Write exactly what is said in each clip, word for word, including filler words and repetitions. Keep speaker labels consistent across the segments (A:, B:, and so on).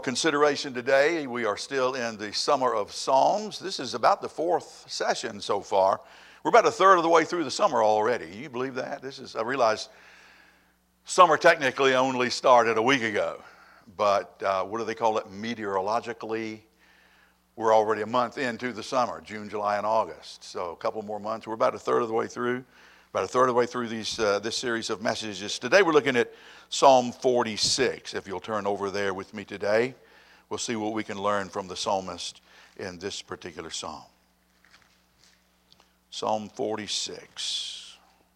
A: consideration today, we are still in the Summer of Psalms. This is about the fourth session so far. We're about a third of the way through the summer already. You believe that? This is, I realize summer technically only started a week ago, but uh, what do they call it? Meteorologically, we're already a month into the summer, June, July, and August. So a couple more months. We're about a third of the way through. About a third of the way through these uh, this series of messages. Today we're looking at Psalm forty-six. If you'll turn over there with me today, we'll see what we can learn from the psalmist in this particular psalm. Psalm forty-six.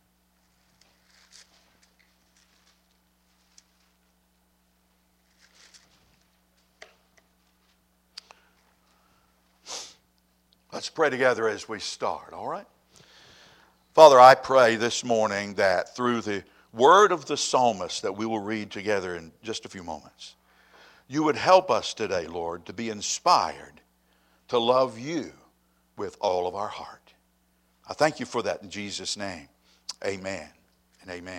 A: Let's pray together as we start, all right? Father, I pray this morning that through the word of the psalmist that we will read together in just a few moments, you would help us today, Lord, to be inspired to love you with all of our heart. I thank you for that in Jesus' name. Amen and amen.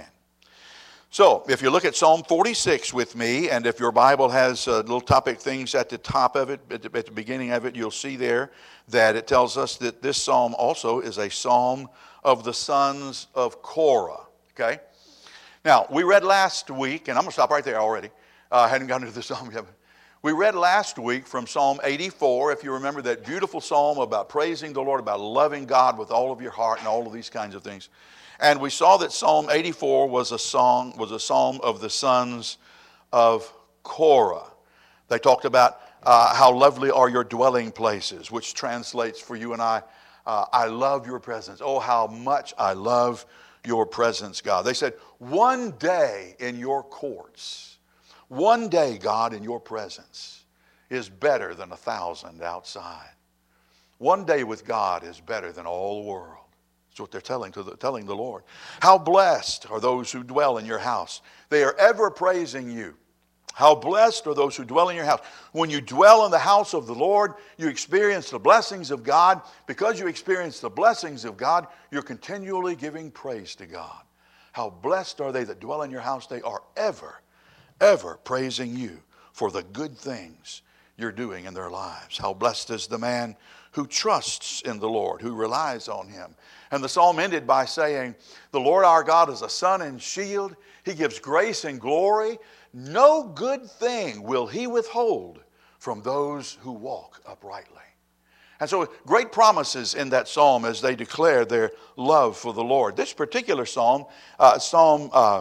A: So, if you look at Psalm forty-six with me, and if your Bible has uh, little topic things at the top of it, at the, at the beginning of it, you'll see there that it tells us that this psalm also is a psalm of the sons of Korah, okay? Now, we read last week, and I'm going to stop right there already. Uh, I hadn't gotten into the psalm yet. We read last week from Psalm eighty-four, if you remember that beautiful psalm about praising the Lord, about loving God with all of your heart and all of these kinds of things. And we saw that Psalm eighty-four was a song, was a psalm of the sons of Korah. They talked about uh, how lovely are your dwelling places, which translates for you and I, uh, I love your presence. Oh, how much I love your presence, God. They said, one day in your courts, one day, God, in your presence is better than a thousand outside. One day with God is better than all the world. That's what they're telling to the, telling the Lord. How blessed are those who dwell in your house. They are ever praising you. How blessed are those who dwell in your house. When you dwell in the house of the Lord, you experience the blessings of God. Because you experience the blessings of God, you're continually giving praise to God. How blessed are they that dwell in your house. They are ever, ever praising you for the good things you're doing in their lives. How blessed is the man who trusts in the Lord, who relies on him. And the psalm ended by saying, the Lord our God is a sun and shield. He gives grace and glory. No good thing will he withhold from those who walk uprightly. And so great promises in that psalm as they declare their love for the Lord. This particular psalm, uh, Psalm uh,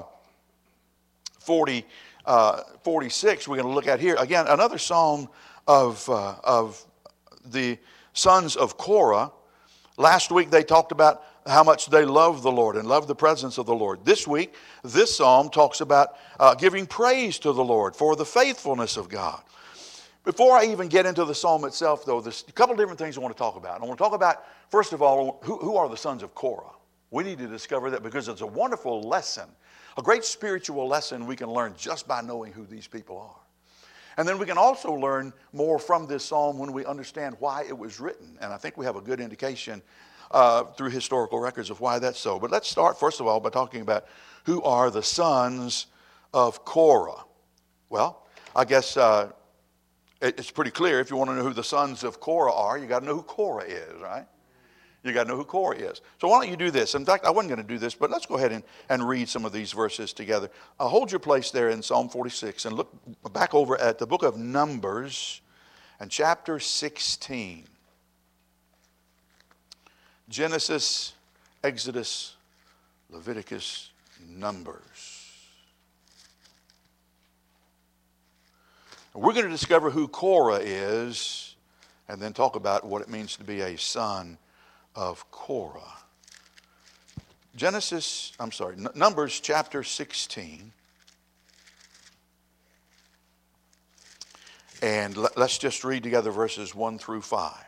A: forty, uh, forty-six, we're going to look at here. Again, another psalm of, uh, of the sons of Korah. Last week they talked about how much they love the Lord and love the presence of the Lord. This week, this psalm talks about uh, giving praise to the Lord for the faithfulness of God. Before I even get into the psalm itself, though, there's a couple of different things I want to talk about. I want to talk about, first of all, who, who are the sons of Korah? We need to discover that because it's a wonderful lesson, a great spiritual lesson we can learn just by knowing who these people are. And then we can also learn more from this psalm when we understand why it was written. And I think we have a good indication uh, through historical records of why that's so. But let's start, first of all, by talking about who are the sons of Korah. Well, I guess uh, it's pretty clear. If you want to know who the sons of Korah are, you got to know who Korah is, right? You got to know who Korah is. So why don't you do this? In fact, I wasn't going to do this, but let's go ahead and, and read some of these verses together. Uh, hold your place there in Psalm forty-six and look back over at the book of Numbers and chapter sixteen. Genesis, Exodus, Leviticus, Numbers. We're going to discover who Korah is and then talk about what it means to be a son of Korah. Genesis, I'm sorry, Numbers chapter sixteen. And let's just read together verses one through five.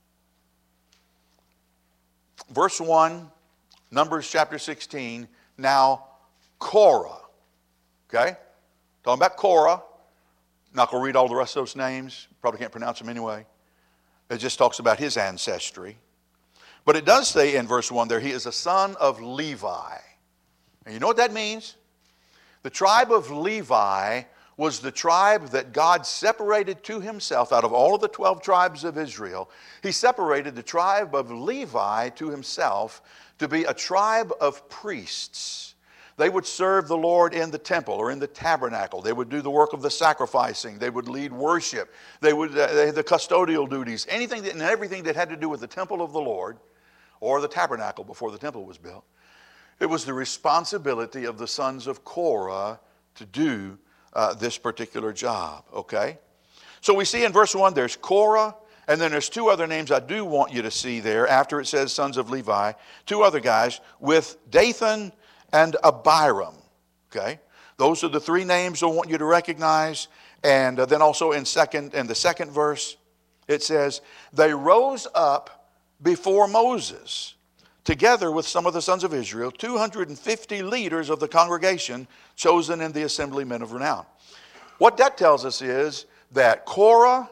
A: Verse one, Numbers chapter sixteen, now Korah. Okay? Talking about Korah. Not going to read all the rest of those names. Probably can't pronounce them anyway. It just talks about his ancestry. But it does say in verse one there, he is a son of Levi. And you know what that means? The tribe of Levi was the tribe that God separated to himself out of all of the twelve tribes of Israel. He separated the tribe of Levi to himself to be a tribe of priests. They would serve the Lord in the temple or in the tabernacle. They would do the work of the sacrificing. They would lead worship. They would uh, they had the custodial duties. Anything that, and everything that had to do with the temple of the Lord or the tabernacle before the temple was built. It was the responsibility of the sons of Korah to do uh, this particular job, okay? So we see in verse one, there's Korah, and then there's two other names I do want you to see there after it says sons of Levi. Two other guys with Dathan and Abiram, okay? Those are the three names I want you to recognize. And uh, then also in second, in the second verse, it says, they rose up before Moses, together with some of the sons of Israel, two hundred fifty leaders of the congregation chosen in the assembly, men of renown. What that tells us is that Korah,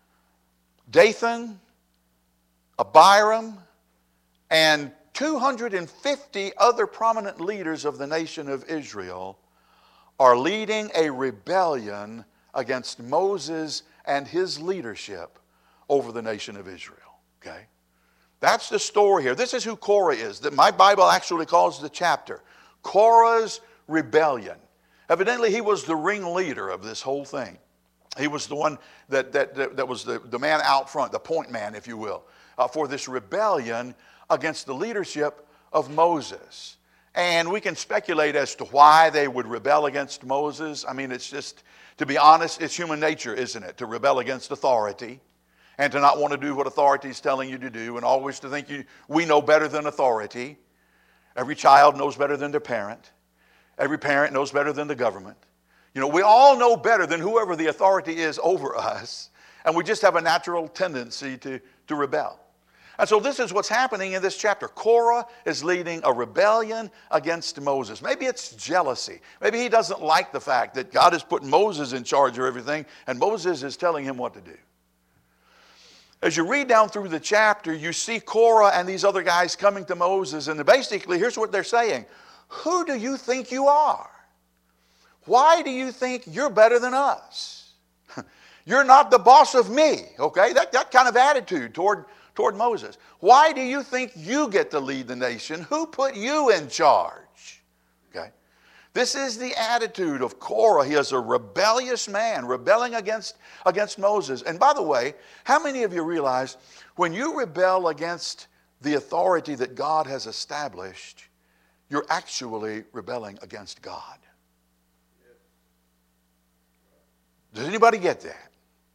A: Dathan, Abiram, and two hundred fifty other prominent leaders of the nation of Israel are leading a rebellion against Moses and his leadership over the nation of Israel. Okay? That's the story here. This is who Korah is. That my Bible actually calls the chapter Korah's rebellion. Evidently, he was the ringleader of this whole thing. He was the one that, that, that, that was the, the man out front, the point man, if you will, uh, for this rebellion against the leadership of Moses. And we can speculate as to why they would rebel against Moses. I mean, it's just, to be honest, it's human nature, isn't it? To rebel against authority and to not want to do what authority is telling you to do and always to think you, we know better than authority. Every child knows better than their parent. Every parent knows better than the government. You know, we all know better than whoever the authority is over us. And we just have a natural tendency to, to rebel. And so this is what's happening in this chapter. Korah is leading a rebellion against Moses. Maybe it's jealousy. Maybe he doesn't like the fact that God has put Moses in charge of everything and Moses is telling him what to do. As you read down through the chapter, you see Korah and these other guys coming to Moses, and basically here's what they're saying. Who do you think you are? Why do you think you're better than us? You're not the boss of me, okay? That, that kind of attitude toward, toward Moses. Why do you think you get to lead the nation? Who put you in charge? Okay? This is the attitude of Korah. He is a rebellious man, rebelling against, against Moses. And by the way, how many of you realize when you rebel against the authority that God has established, you're actually rebelling against God? Does anybody get that?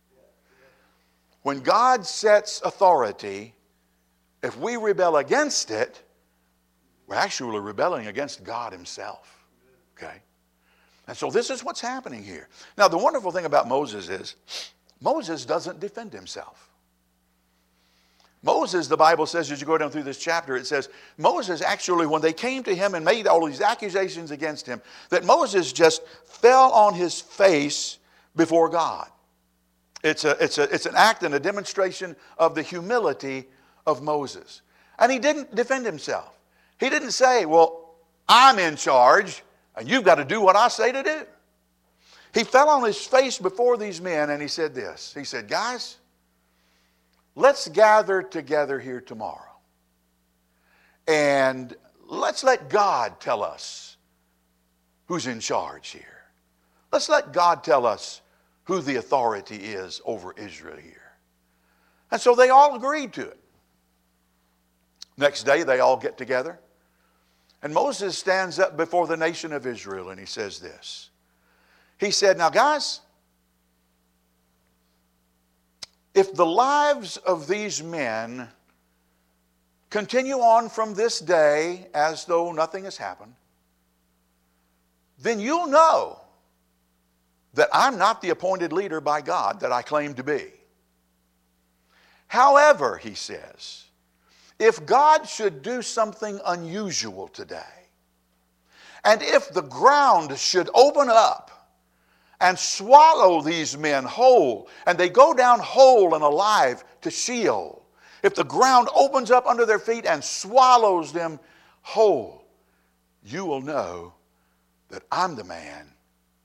A: When God sets authority, if we rebel against it, we're actually rebelling against God himself. Okay? And so this is what's happening here. Now, the wonderful thing about Moses is, Moses doesn't defend himself. Moses, the Bible says, as you go down through this chapter, it says, Moses actually, when they came to him and made all these accusations against him, that Moses just fell on his face before God. It's, a, it's, a, it's an act and a demonstration of the humility of Moses. And he didn't defend himself. He didn't say, well, I'm in charge, and you've got to do what I say to do. He fell on his face before these men, and he said this. He said, guys, let's gather together here tomorrow. And let's let God tell us who's in charge here. Let's let God tell us who the authority is over Israel here. And so they all agreed to it. Next day, they all get together. And Moses stands up before the nation of Israel and he says this. He said, now guys, if the lives of these men continue on from this day as though nothing has happened, then you'll know that I'm not the appointed leader by God that I claim to be. However, he says, if God should do something unusual today, and if the ground should open up and swallow these men whole, and they go down whole and alive to Sheol, if the ground opens up under their feet and swallows them whole, you will know that I'm the man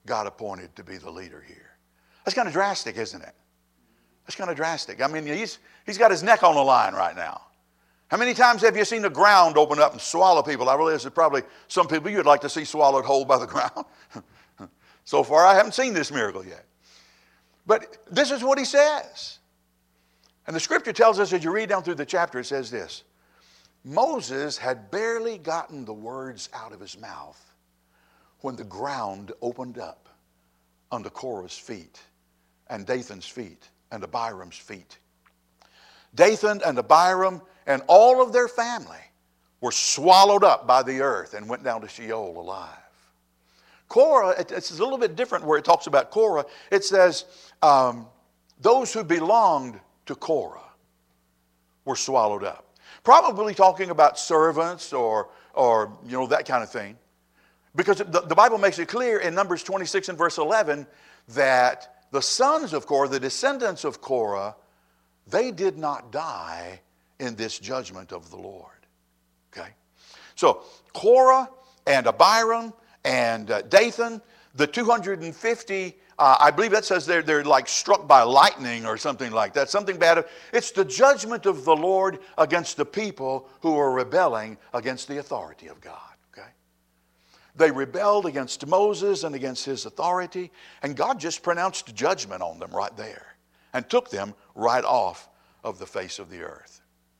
A: God appointed to be the leader here. That's kind of drastic, isn't it? That's kind of drastic. I mean, he's, he's got his neck on the line right now. How many times have you seen the ground open up and swallow people? I realize there's probably some people you'd like to see swallowed whole by the ground. So far, I haven't seen this miracle yet. But this is what he says. And the scripture tells us, as you read down through the chapter, it says this. Moses had barely gotten the words out of his mouth when the ground opened up under Korah's feet and Dathan's feet and Abiram's feet. Dathan and Abiram and all of their family were swallowed up by the earth and went down to Sheol alive. Korah, it's a little bit different where it talks about Korah. It says um, those who belonged to Korah were swallowed up. Probably talking about servants or, or you know, that kind of thing. Because the, the Bible makes it clear in Numbers twenty-six and verse eleven that the sons of Korah, the descendants of Korah, they did not die in this judgment of the Lord. Okay? So Korah and Abiram and uh, Dathan, the two hundred fifty, uh, I believe that says they're, they're like struck by lightning or something like that, something bad. It's the judgment of the Lord against the people who are rebelling against the authority of God. Okay? They rebelled against Moses and against his authority, and God just pronounced judgment on them right there and took them right off of the face of the earth.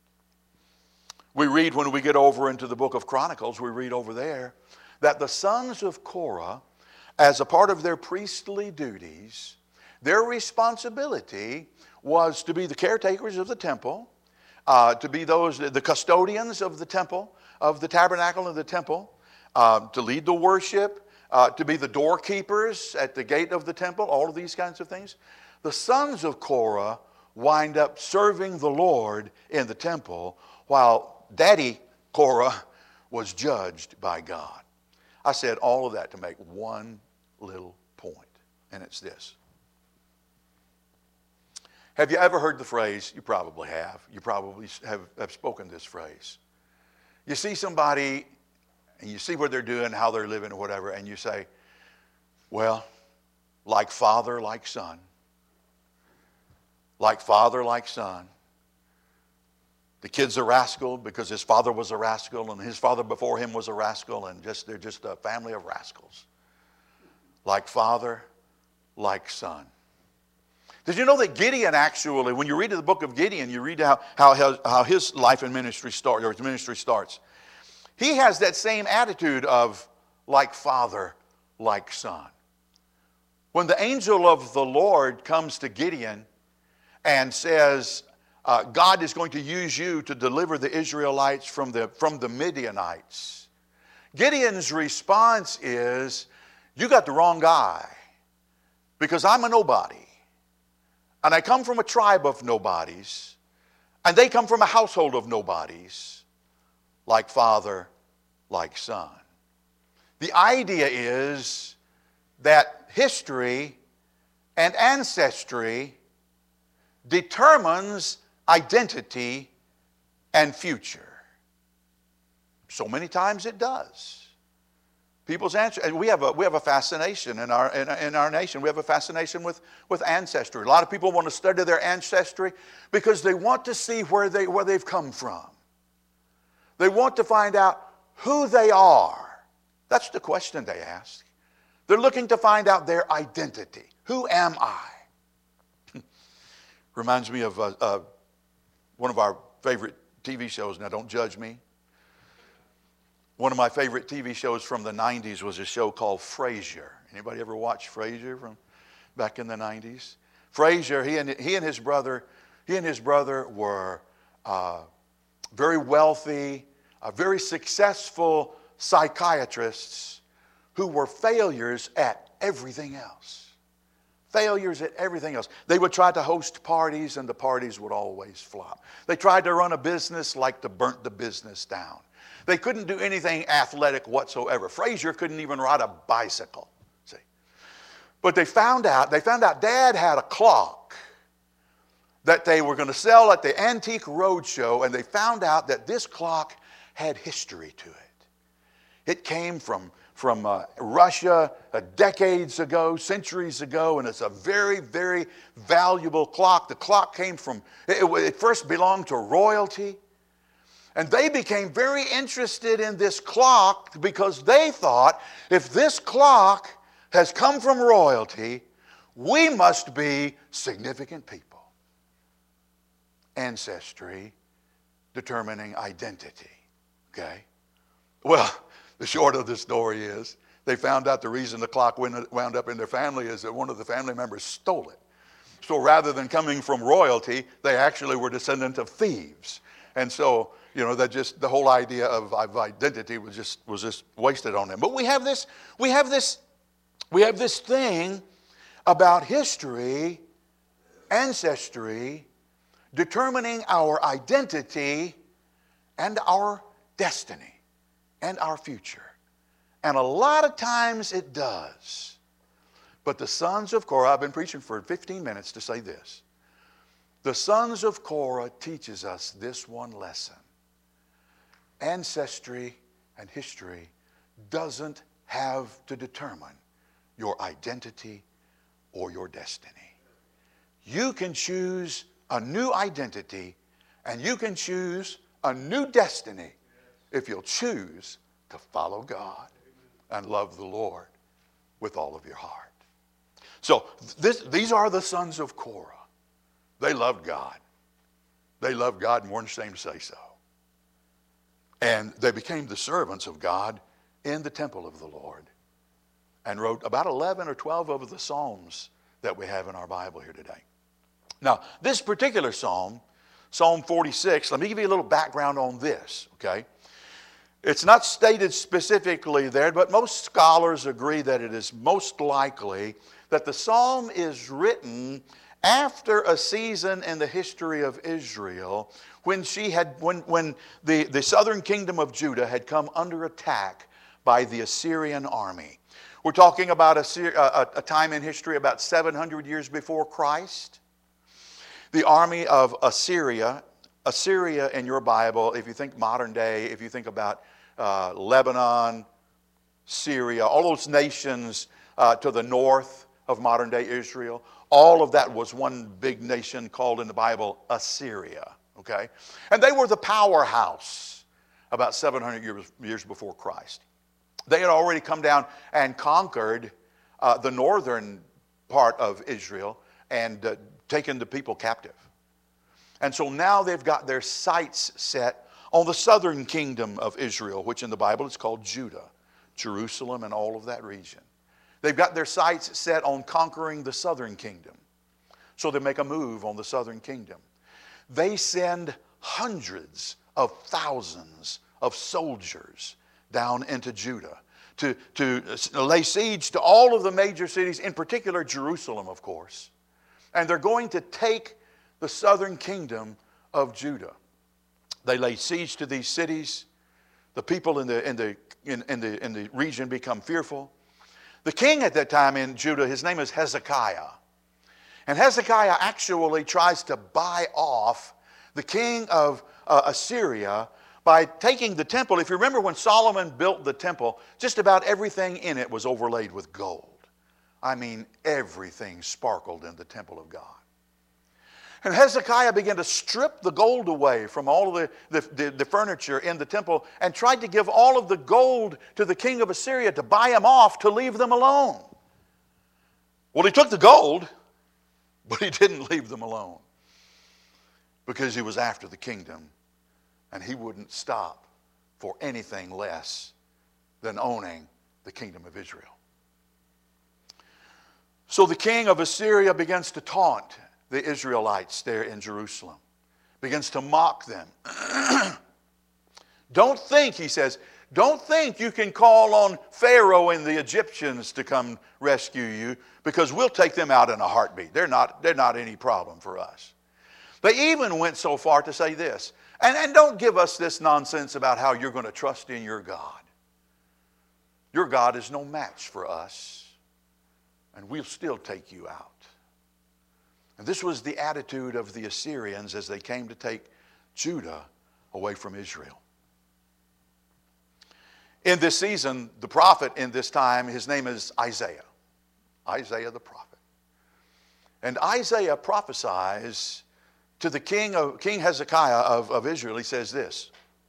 A: We read when we get over into the book of Chronicles, we read over there that the sons of Korah, as a part of their priestly duties, their responsibility was to be the caretakers of the temple, uh, to be those, the custodians of the temple, of the tabernacle of the temple, uh, to lead the worship, uh, to be the doorkeepers at the gate of the temple, all of these kinds of things. The sons of Korah wind up serving the Lord in the temple while Daddy Korah was judged by God. I said all of that to make one little point, and it's this. Have you ever heard the phrase? You probably have. You probably have, have spoken this phrase. You see somebody, and you see what they're doing, how they're living, or whatever, and you say, well, like father, like son. Like father, like son. The kid's a rascal because his father was a rascal and his father before him was a rascal, and just they're just a family of rascals. Like father, like son. Did you know that Gideon actually, when you read the book of Gideon, you read how, how, how his life and ministry start, or his ministry starts. He has that same attitude of like father, like son. When the angel of the Lord comes to Gideon and says, Uh, God is going to use you to deliver the Israelites from the, from the Midianites. Gideon's response is, you got the wrong guy, because I'm a nobody. And I come from a tribe of nobodies, and they come from a household of nobodies, like father, like son. The idea is that history and ancestry determines identity and future. So many times it does. People's answer, and we have a we have a fascination in our in, in our nation. We have a fascination with, with ancestry. A lot of people want to study their ancestry because they want to see where they where they've come from. They want to find out who they are. That's the question they ask. They're looking to find out their identity. Who am I? Reminds me of uh, uh, one of our favorite T V shows. Now, don't judge me. One of my favorite T V shows from the nineties was a show called Frasier. Anybody ever watch Frasier from back in the nineties? Frasier, he and, he and his brother, he and his brother were uh, very wealthy, uh, very successful psychiatrists who were failures at everything else. Failures at everything else. They would try to host parties, and the parties would always flop. They tried to run a business like to burnt the business down. They couldn't do anything athletic whatsoever. Frasier couldn't even ride a bicycle. See, but they found out. They found out Dad had a clock that they were going to sell at the Antique Roadshow, and they found out that this clock had history to it. It came from from uh, Russia uh, decades ago, centuries ago, and it's a very, very valuable clock. The clock came from, it, it first belonged to royalty. And they became very interested in this clock because they thought, if this clock has come from royalty, we must be significant people. Ancestry determining identity. Okay? Well, the short of the story is they found out the reason the clock wound up in their family is that one of the family members stole it. So rather than coming from royalty, they actually were descendants of thieves. And so, you know, that just the whole idea of, of identity was just was just wasted on them. But we have this, we have this, we have this thing about history, ancestry, determining our identity and our destiny and our future. And a lot of times it does. But the sons of Korah, I've been preaching for fifteen minutes to say this. The sons of Korah teaches us this one lesson. Ancestry and history doesn't have to determine your identity or your destiny. You can choose a new identity and you can choose a new destiny if you'll choose to follow God and love the Lord with all of your heart. So this, these are the sons of Korah. They loved God. They loved God and weren't ashamed to say so. And they became the servants of God in the temple of the Lord and wrote about eleven or twelve of the Psalms that we have in our Bible here today. Now, this particular psalm, Psalm forty-six, let me give you a little background on this, okay? It's not stated specifically there, but most scholars agree that it is most likely that the psalm is written after a season in the history of Israel when she had when, when the, the southern kingdom of Judah had come under attack by the Assyrian army. We're talking about a, a, a time in history about seven hundred years before Christ. The army of Assyria, Assyria in your Bible, if you think modern day, if you think about uh, Lebanon, Syria, all those nations uh, to the north of modern day Israel, all of that was one big nation called in the Bible Assyria, okay? And they were the powerhouse about seven hundred years, years before Christ. They had already come down and conquered uh, the northern part of Israel and uh, taken the people captive. And so now they've got their sights set on the southern kingdom of Israel, which in the Bible is called Judah, Jerusalem and all of that region. They've got their sights set on conquering the southern kingdom. So they make a move on the southern kingdom. They send hundreds of thousands of soldiers down into Judah to, to lay siege to all of the major cities, in particular Jerusalem, of course. And they're going to take the southern kingdom of Judah. They lay siege to these cities. The people in the, in the, in, in the, in the region become fearful. The king at that time in Judah, his name is Hezekiah. And Hezekiah actually tries to buy off the king of uh, Assyria by taking the temple. If you remember when Solomon built the temple, just about everything in it was overlaid with gold. I mean, everything sparkled in the temple of God. And Hezekiah began to strip the gold away from all of the, the, the, the furniture in the temple and tried to give all of the gold to the king of Assyria to buy him off, to leave them alone. Well, he took the gold, but he didn't leave them alone because he was after the kingdom and he wouldn't stop for anything less than owning the kingdom of Israel. So the king of Assyria begins to taunt the Israelites there in Jerusalem, begins to mock them. Don't think, he says, don't think you can call on Pharaoh and the Egyptians to come rescue you because we'll take them out in a heartbeat. They're not, they're not any problem for us. They even went so far to say this, and, and don't give us this nonsense about how you're going to trust in your God. Your God is no match for us, and we'll still take you out. And this was the attitude of the Assyrians as they came to take Judah away from Israel. In this season, the prophet in this time, his name is Isaiah. Isaiah the prophet. And Isaiah prophesies to the king of King Hezekiah of, of Israel. He says this,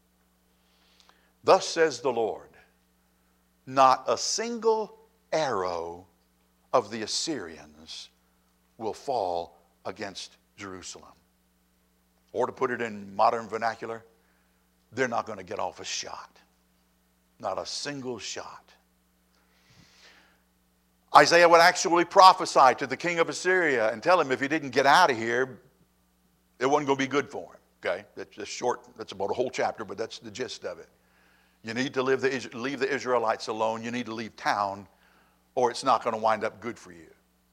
A: "Thus says the Lord, not a single arrow of the Assyrians will fall against Jerusalem." Or to put it in modern vernacular, they're not going to get off a shot. Not a single shot. Isaiah would actually prophesy to the king of Assyria and tell him if he didn't get out of here, it wasn't going to be good for him. Okay, that's just short. That's about a whole chapter, but that's the gist of it. You need to leave the, leave the Israelites alone. You need to leave town, or it's not going to wind up good for you.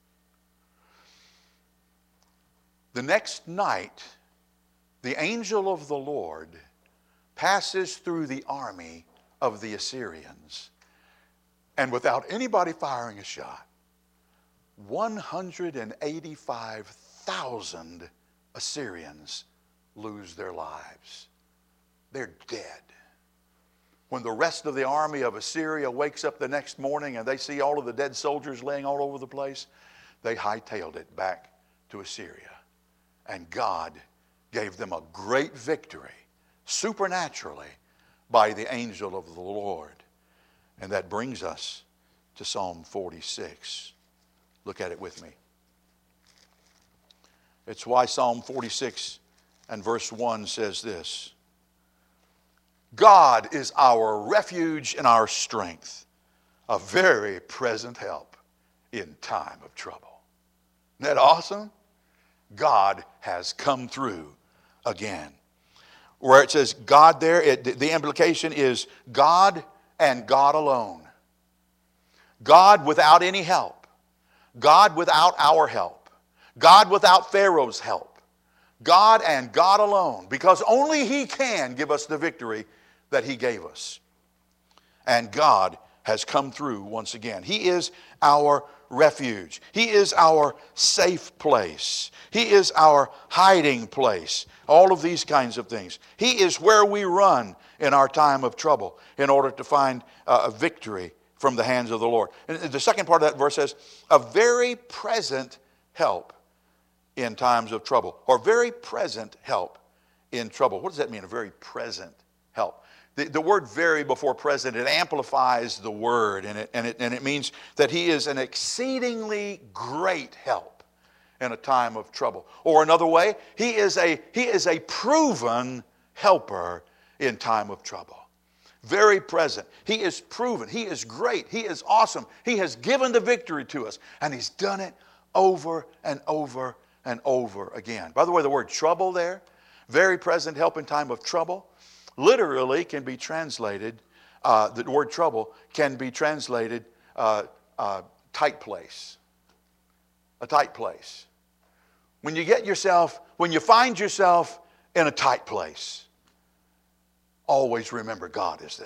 A: The next night, the angel of the Lord passes through the army of the Assyrians, and without anybody firing a shot, one hundred eighty-five thousand Assyrians lose their lives. They're dead. When the rest of the army of Assyria wakes up the next morning and they see all of the dead soldiers laying all over the place, they hightailed it back to Assyria. And God gave them a great victory, supernaturally, by the angel of the Lord. And that brings us to Psalm forty-six. Look at it with me. It's why Psalm forty-six and verse one says this: "God is our refuge and our strength, a very present help in time of trouble." Isn't that awesome? God has come through again. Where it says God there, it, the implication is God and God alone. God without any help. God without our help. God without Pharaoh's help. God and God alone. Because only He can give us the victory that He gave us. And God has come through once again. He is our refuge. He is our safe place. He is our hiding place. All of these kinds of things. He is where we run in our time of trouble in order to find uh, a victory from the hands of the Lord. And the second part of that verse says, a very present help in times of trouble. Or very present help in trouble. What does that mean, a very present help? The, the word very before present, it amplifies the word, and it, and, it, and it means that He is an exceedingly great help in a time of trouble. Or another way, He is a, he is a proven helper in time of trouble. Very present. He is proven. He is great. He is awesome. He has given the victory to us, and He's done it over and over and over again. By the way, the word trouble there, very present help in time of trouble, literally can be translated, uh, the word trouble can be translated uh, uh, tight place. A tight place. When you get yourself, when you find yourself in a tight place, always remember God is there.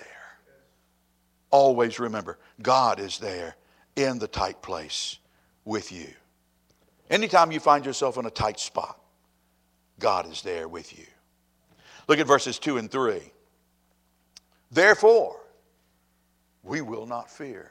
A: Always remember God is there in the tight place with you. Anytime you find yourself in a tight spot, God is there with you. Look at verses two and three. Therefore, we will not fear.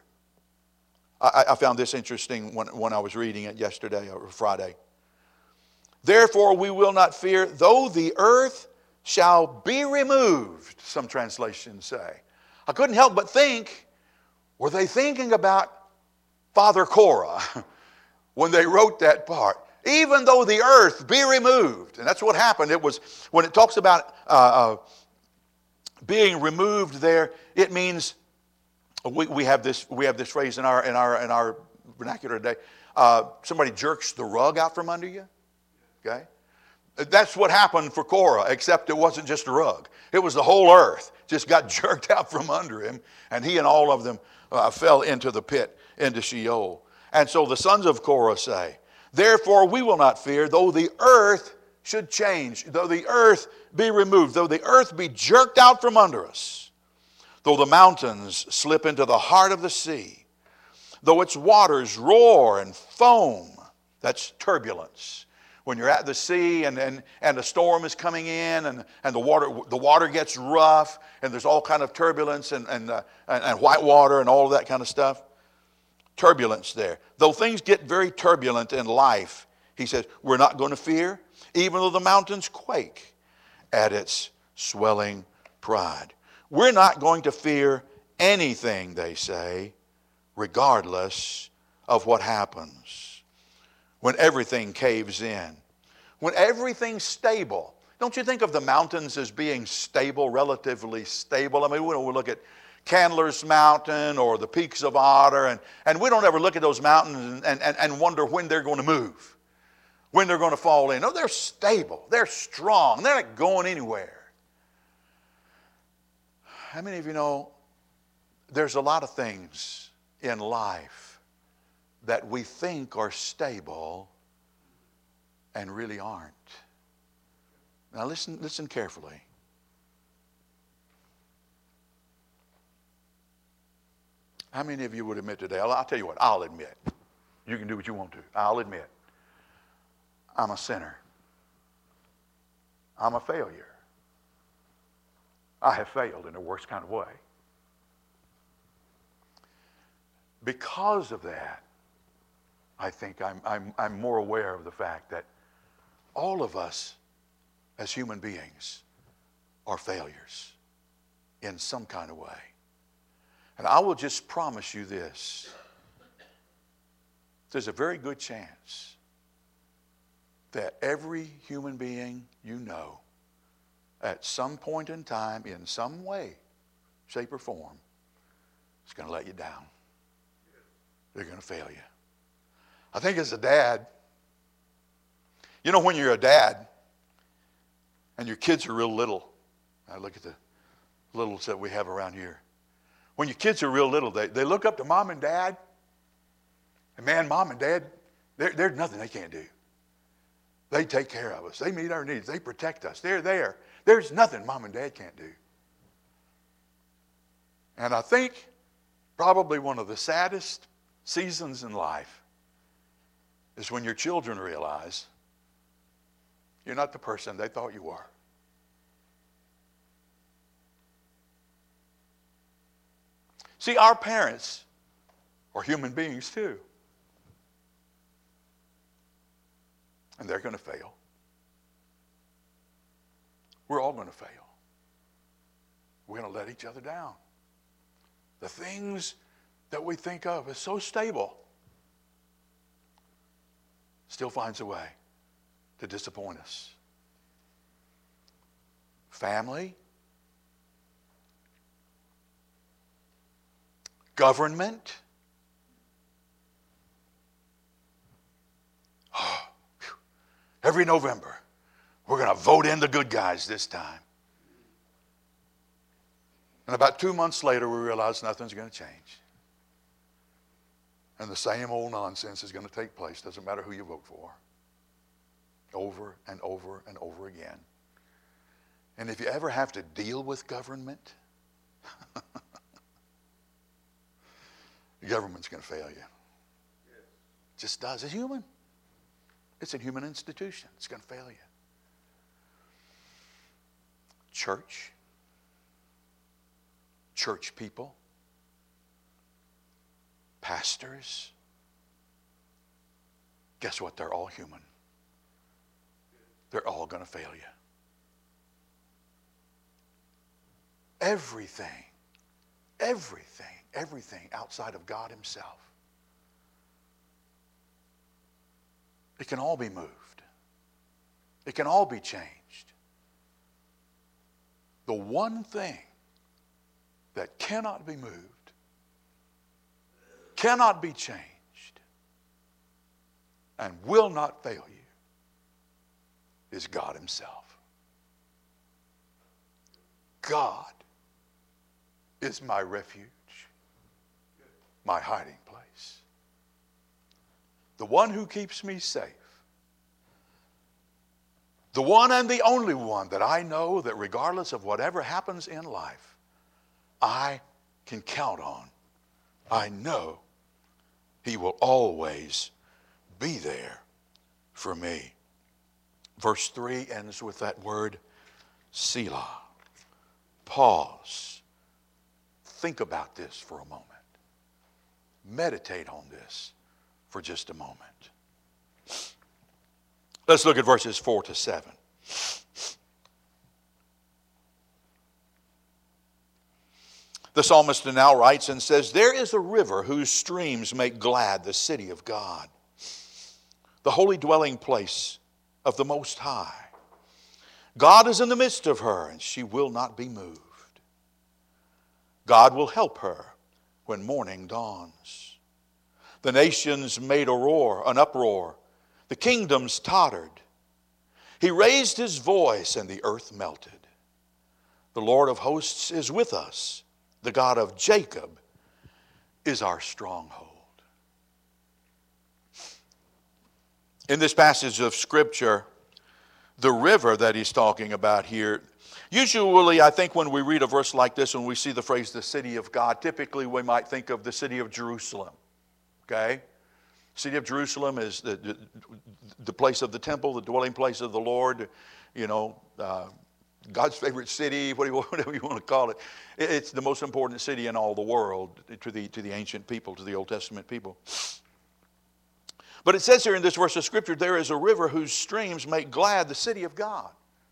A: I, I found this interesting when, when I was reading it yesterday or Friday. Therefore, we will not fear, though the earth shall be removed, some translations say. I couldn't help but think, were they thinking about Father Korah when they wrote that part? Even though the earth be removed. And that's what happened. It was, when it talks about uh, uh, being removed there, it means, we, we have this we have this phrase in our in our in our vernacular today. Uh, somebody jerks the rug out from under you. Okay? That's what happened for Korah, except it wasn't just a rug. It was the whole earth just got jerked out from under him, and he and all of them uh, fell into the pit, into Sheol. And so the sons of Korah say, therefore we will not fear, though the earth should change, though the earth be removed, though the earth be jerked out from under us, though the mountains slip into the heart of the sea, though its waters roar and foam, that's turbulence. When you're at the sea and, and, and a storm is coming in and, and the, water, the water gets rough and there's all kind of turbulence and, and, uh, and, and white water and all of that kind of stuff. Turbulence there. Though things get very turbulent in life, he says, we're not going to fear, even though the mountains quake at its swelling pride. We're not going to fear anything, they say, regardless of what happens. When everything caves in, when everything's stable. Don't you think of the mountains as being stable, relatively stable? I mean, we don't look at Candler's Mountain or the Peaks of Otter, and, and we don't ever look at those mountains and, and, and wonder when they're going to move, when they're going to fall in. No, they're stable. They're strong. They're not going anywhere. How many of you know there's a lot of things in life that we think are stable and really aren't? Now listen, listen carefully. How many of you would admit today? I'll, I'll tell you what, I'll admit. You can do what you want to. I'll admit. I'm a sinner. I'm a failure. I have failed in the worst kind of way. Because of that, I think I'm, I'm, I'm more aware of the fact that all of us as human beings are failures in some kind of way. And I will just promise you this. There's a very good chance that every human being you know at some point in time, in some way, shape, or form, is going to let you down. They're going to fail you. I think as a dad, you know when you're a dad and your kids are real little, I look at the littles that we have around here. When your kids are real little, they, they look up to mom and dad, and man, mom and dad, there's nothing they can't do. They take care of us. They meet our needs. They protect us. They're there. There's nothing mom and dad can't do. And I think probably one of the saddest seasons in life is when your children realize you're not the person they thought you were. See, our parents are human beings too. And they're going to fail. We're all going to fail. We're going to let each other down. The things that we think of as so stable still finds a way to disappoint us. Family, government, oh, every November, we're going to vote in the good guys this time. And about two months later, we realize nothing's going to change. And the same old nonsense is going to take place. Doesn't matter who you vote for. Over and over and over again. And if you ever have to deal with government, the government's going to fail you. It just does. It's human. It's a human institution. It's going to fail you. Church. Church people. Pastors. Guess what? They're all human. They're all going to fail you. Everything, everything, everything outside of God himself, it can all be moved. It can all be changed. The one thing that cannot be moved, cannot be changed, and will not fail you is God himself. God is my refuge, my hiding place. The one who keeps me safe. The one and the only one that I know that regardless of whatever happens in life, I can count on. I know he will always be there for me. Verse three ends with that word, Selah. Pause. Think about this for a moment. Meditate on this for just a moment. Let's look at verses four to seven. The psalmist now writes and says, there is a river whose streams make glad the city of God, the holy dwelling place of the Most High. God is in the midst of her, and she will not be moved. God will help her when morning dawns. The nations made a roar, an uproar. The kingdoms tottered. He raised his voice, and the earth melted. The Lord of hosts is with us. The God of Jacob is our stronghold. In this passage of Scripture, the river that he's talking about here, usually I think when we read a verse like this, when we see the phrase the city of God, typically we might think of the city of Jerusalem. Okay? The city of Jerusalem is the, the, the place of the temple, the dwelling place of the Lord, you know, uh, God's favorite city, whatever you want to call it. It's the most important city in all the world to the, to the ancient people, to the Old Testament people. But it says here in this verse of Scripture, there is a river whose streams make glad the city of God.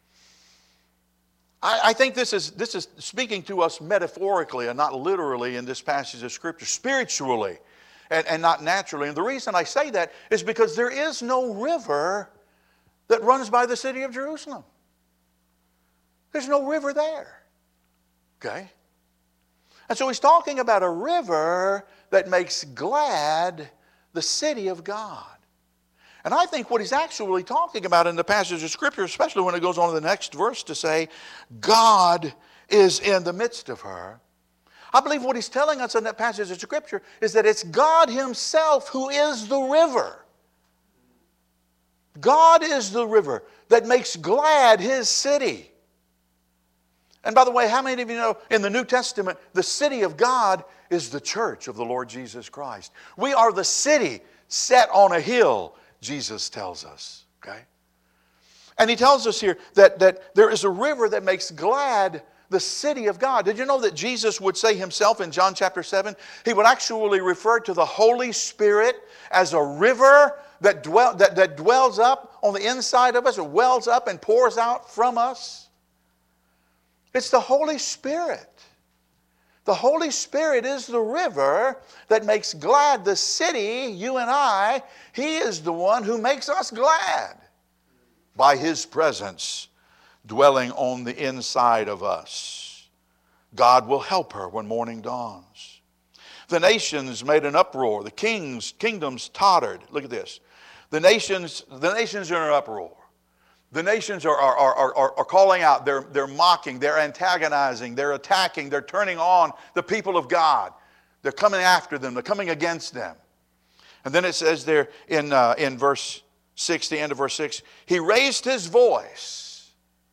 A: I, I think this is, this is speaking to us metaphorically and not literally in this passage of Scripture, spiritually and, and not naturally. And the reason I say that is because there is no river that runs by the city of Jerusalem. There's no river there. Okay? And so he's talking about a river that makes glad the city of God. And I think what he's actually talking about in the passage of Scripture, especially when it goes on to the next verse to say, God is in the midst of her. I believe what he's telling us in that passage of Scripture is that it's God himself who is the river. God is the river that makes glad his city. And by the way, how many of you know in the New Testament, the city of God is the church of the Lord Jesus Christ. We are the city set on a hill, Jesus tells us. Okay? And he tells us here that, that there is a river that makes glad the city of God. Did you know that Jesus would say himself in John chapter seven, he would actually refer to the Holy Spirit as a river that, dwell, that, that dwells up on the inside of us, it wells up and pours out from us. It's the Holy Spirit. The Holy Spirit is the river that makes glad the city, you and I. He is the one who makes us glad by his presence dwelling on the inside of us. God will help her when morning dawns. The nations made an uproar. The kings, kingdoms tottered. Look at this. The nations, the nations are in an uproar. The nations are, are, are, are, are calling out, they're, they're mocking, they're antagonizing, they're attacking, they're turning on the people of God. They're coming after them, they're coming against them. And then it says there in, uh, in verse six, the end of verse six, he raised his voice,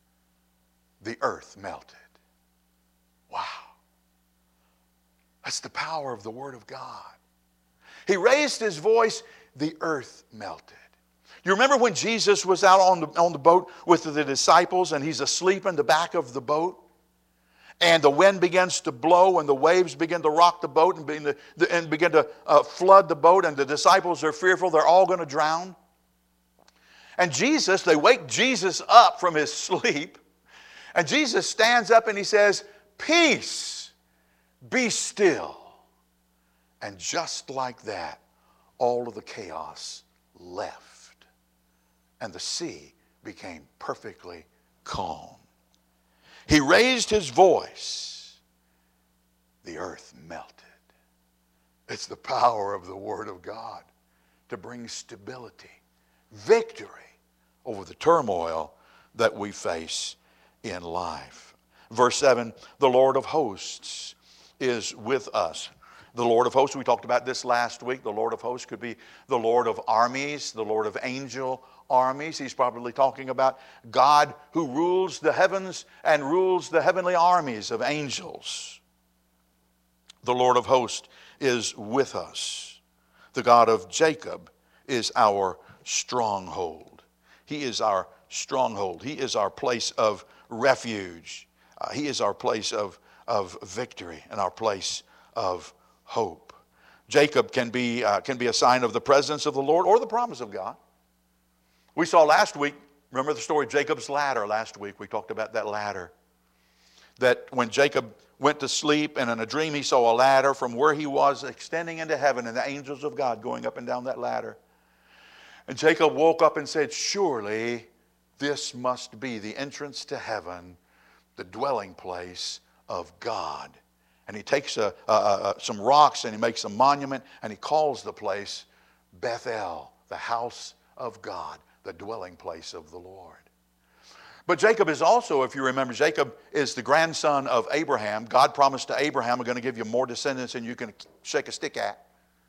A: the earth melted. Wow. That's the power of the Word of God. He raised his voice, the earth melted. You remember when Jesus was out on the, on the boat with the disciples and he's asleep in the back of the boat? And the wind begins to blow and the waves begin to rock the boat and begin to, and begin to uh, flood the boat, and the disciples are fearful they're all going to drown. And Jesus, they wake Jesus up from his sleep, and Jesus stands up and he says, "Peace, be still." And just like that, all of the chaos left. And the sea became perfectly calm. He raised his voice. The earth melted. It's the power of the Word of God to bring stability, victory over the turmoil that we face in life. Verse seven, the Lord of hosts is with us. The Lord of hosts, we talked about this last week. The Lord of hosts could be the Lord of armies, the Lord of angel armies. He's probably talking about God who rules the heavens and rules the heavenly armies of angels. The Lord of hosts is with us. The God of Jacob is our stronghold. He is our stronghold. He is our place of refuge. Uh, he is our place of, of victory and our place of hope. Jacob can be, uh, can be a sign of the presence of the Lord or the promise of God. We saw last week, remember the story of Jacob's ladder last week? We talked about that ladder. That when Jacob went to sleep and in a dream he saw a ladder from where he was extending into heaven and the angels of God going up and down that ladder. And Jacob woke up and said, surely this must be the entrance to heaven, the dwelling place of God. And he takes a, a, a, some rocks and he makes a monument and he calls the place Bethel, the house of God, the dwelling place of the Lord. But Jacob is also, if you remember, Jacob is the grandson of Abraham. God promised to Abraham, I'm going to give you more descendants than you can shake a stick at.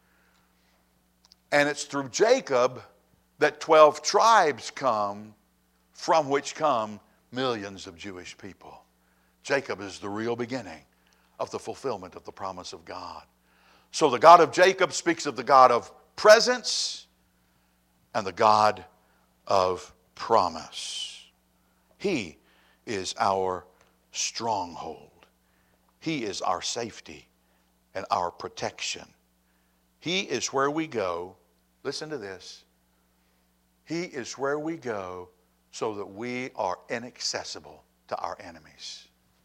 A: And it's through Jacob that twelve tribes come, from which come millions of Jewish people. Jacob is the real beginning of the fulfillment of the promise of God. So the God of Jacob speaks of the God of presence and the God of promise. He is our stronghold. He is our safety and our protection. He is where we go. Listen to this. He is where we go so that we are inaccessible to our enemies.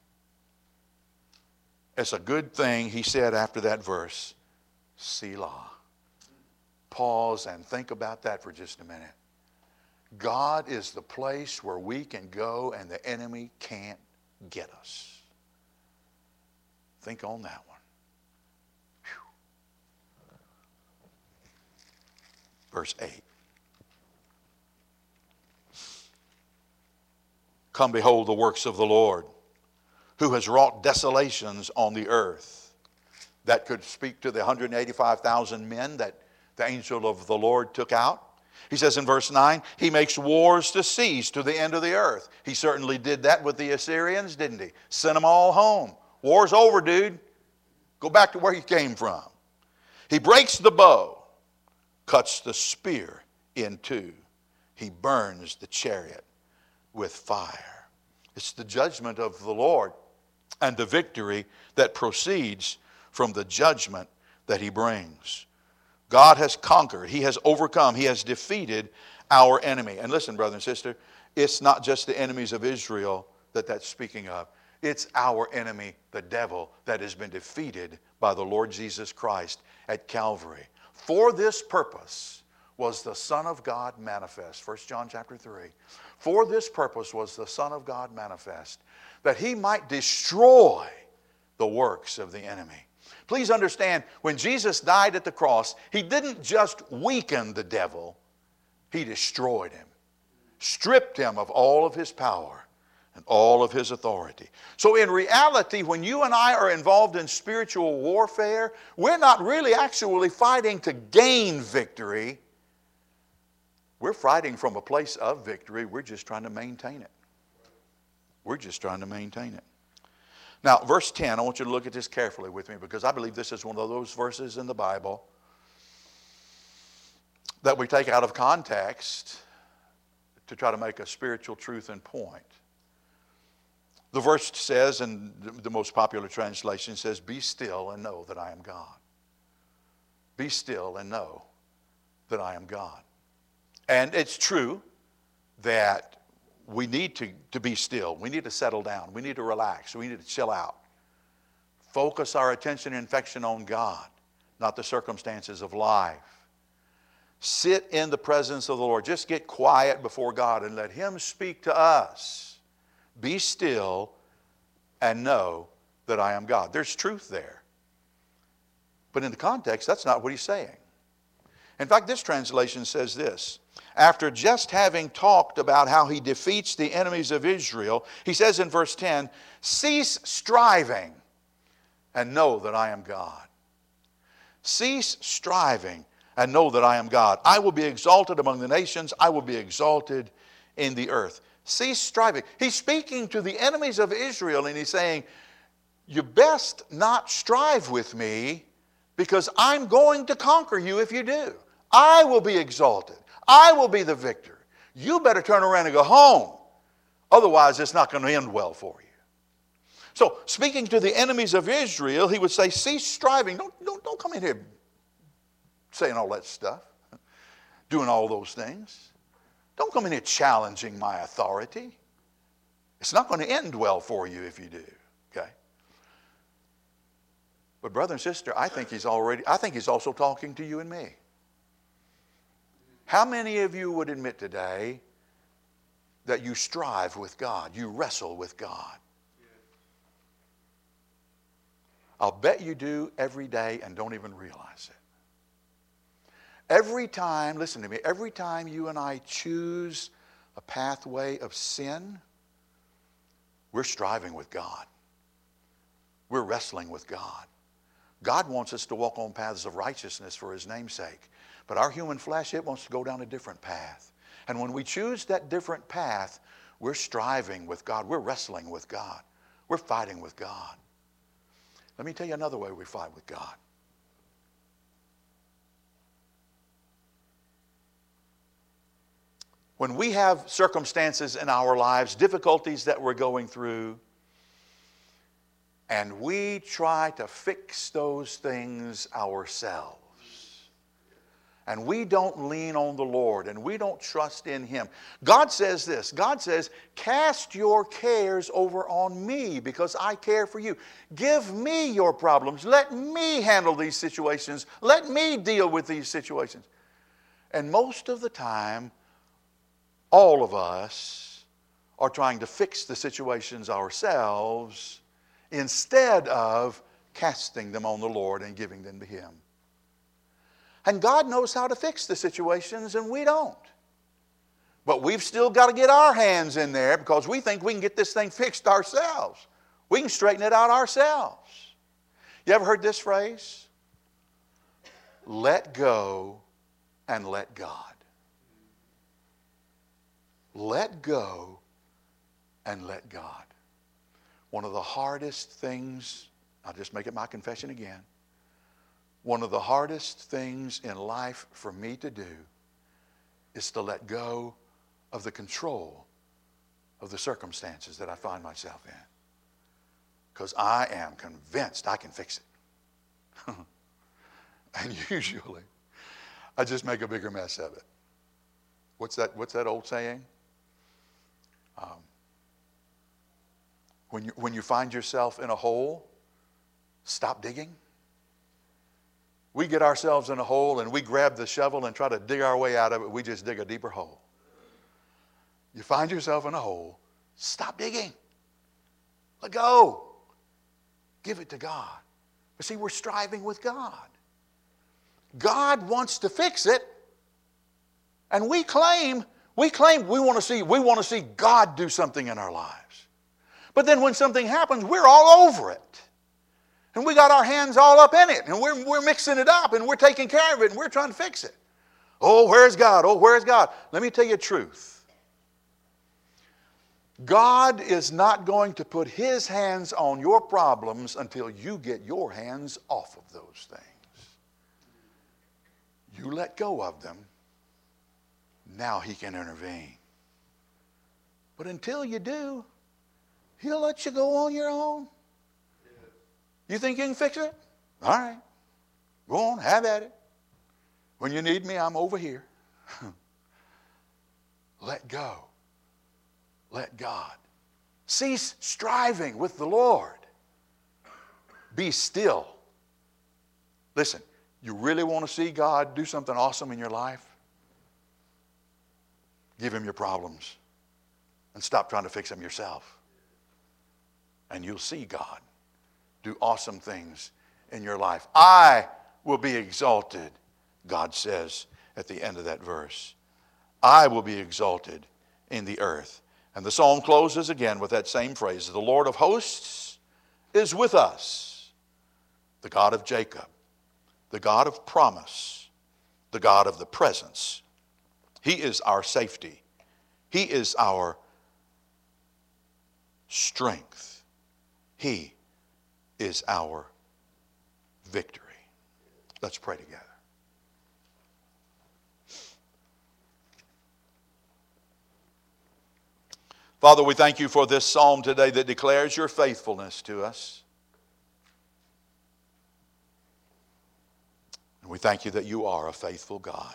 A: It's a good thing he said after that verse, Selah. Pause and think about that for just a minute. God is the place where we can go and the enemy can't get us. Think on that one. Whew. Verse eight. Come behold the works of the Lord, who has wrought desolations on the earth. That could speak to the one hundred eighty-five thousand men that the angel of the Lord took out. He says in verse nine, he makes wars to cease to the end of the earth. He certainly did that with the Assyrians, didn't he? Sent them all home. War's over, dude. Go back to where you came from. He breaks the bow, cuts the spear in two. He burns the chariot with fire. It's the judgment of the Lord and the victory that proceeds from the judgment that he brings. God has conquered. He has overcome. He has defeated our enemy. And listen, brother and sister, it's not just the enemies of Israel that that's speaking of. It's our enemy, the devil, that has been defeated by the Lord Jesus Christ at Calvary. For this purpose was the Son of God manifest. First John chapter three. For this purpose was the Son of God manifest, that he might destroy the works of the enemy. Please understand, when Jesus died at the cross, he didn't just weaken the devil, he destroyed him, stripped him of all of his power and all of his authority. So in reality, when you and I are involved in spiritual warfare, we're not really actually fighting to gain victory. We're fighting from a place of victory. We're just trying to maintain it. We're just trying to maintain it. Now, verse ten, I want you to look at this carefully with me, because I believe this is one of those verses in the Bible that we take out of context to try to make a spiritual truth and point. The verse says, and the most popular translation says, be still and know that I am God. Be still and know that I am God. And it's true that we need to, to be still. We need to settle down. We need to relax. We need to chill out. Focus our attention and affection on God, not the circumstances of life. Sit in the presence of the Lord. Just get quiet before God and let him speak to us. Be still and know that I am God. There's truth there. But in the context, that's not what he's saying. In fact, this translation says this. After just having talked about how he defeats the enemies of Israel, he says in verse ten, cease striving and know that I am God. Cease striving and know that I am God. I will be exalted among the nations. I will be exalted in the earth. Cease striving. He's speaking to the enemies of Israel and he's saying, you best not strive with me, because I'm going to conquer you if you do. I will be exalted. I will be the victor. you better turn around and go home. Otherwise, it's not going to end well for you. So, speaking to the enemies of Israel, he would say, cease striving. Don't, don't, don't come in here saying all that stuff, doing all those things. Don't come in here challenging my authority. It's not going to end well for you if you do. Okay? But brother and sister, I think he's already, I think he's also talking to you and me. How many of you would admit today that you strive with God, you wrestle with God? I'll bet you do every day and don't even realize it. Every time, listen to me, every time you and I choose a pathway of sin, we're striving with God. We're wrestling with God. God wants us to walk on paths of righteousness for His name's sake. But our human flesh, it wants to go down a different path. And when we choose that different path, we're striving with God. We're wrestling with God. We're fighting with God. Let me tell you another way we fight with God. When we have circumstances in our lives, difficulties that we're going through, and we try to fix those things ourselves, and we don't lean on the Lord, and we don't trust in Him. God says this. God says, cast your cares over on me because I care for you. Give me your problems. Let me handle these situations. Let me deal with these situations. And most of the time, all of us are trying to fix the situations ourselves instead of casting them on the Lord and giving them to Him. And God knows how to fix the situations, and we don't. But we've still got to get our hands in there because we think we can get this thing fixed ourselves. We can straighten it out ourselves. You ever heard this phrase? Let go and let God. Let go and let God. One of the hardest things, I'll just make it my confession again. One of the hardest things in life for me to do is to let go of the control of the circumstances that I find myself in. Because I am convinced I can fix it. And usually, I just make a bigger mess of it. What's that, what's that old saying? Um, when you, when you find yourself in a hole, stop digging. We get ourselves in a hole and we grab the shovel and try to dig our way out of it. We just dig a deeper hole. You find yourself in a hole, stop digging. Let go. Give it to God. But see, we're striving with God. God wants to fix it. And we claim, we claim we want to see, we want to see God do something in our lives. But then when something happens, we're all over it. And we got our hands all up in it. And we're, we're mixing it up. And we're taking care of it. And we're trying to fix it. Oh, where's God? Oh, where's God? Let me tell you the truth. God is not going to put His hands on your problems until you get your hands off of those things. You let go of them. Now He can intervene. But until you do, He'll let you go on your own. You think you can fix it? All right. Go on, have at it. When you need me, I'm over here. Let go. Let God. Cease striving with the Lord. Be still. Listen, you really want to see God do something awesome in your life? Give Him your problems and stop trying to fix them yourself. And you'll see God do awesome things in your life. I will be exalted, God says at the end of that verse. I will be exalted in the earth. And the psalm closes again with that same phrase. The Lord of hosts is with us. The God of Jacob. The God of promise. The God of the presence. He is our safety. He is our strength. He is our victory. Let's pray together. Father, we thank you for this psalm today that declares your faithfulness to us. And we thank you that you are a faithful God.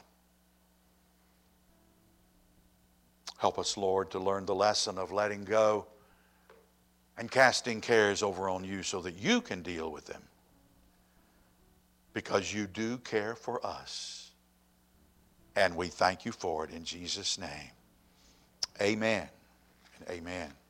A: Help us, Lord, to learn the lesson of letting go and casting cares over on you so that you can deal with them. Because you do care for us. And we thank you for it in Jesus' name. Amen and amen.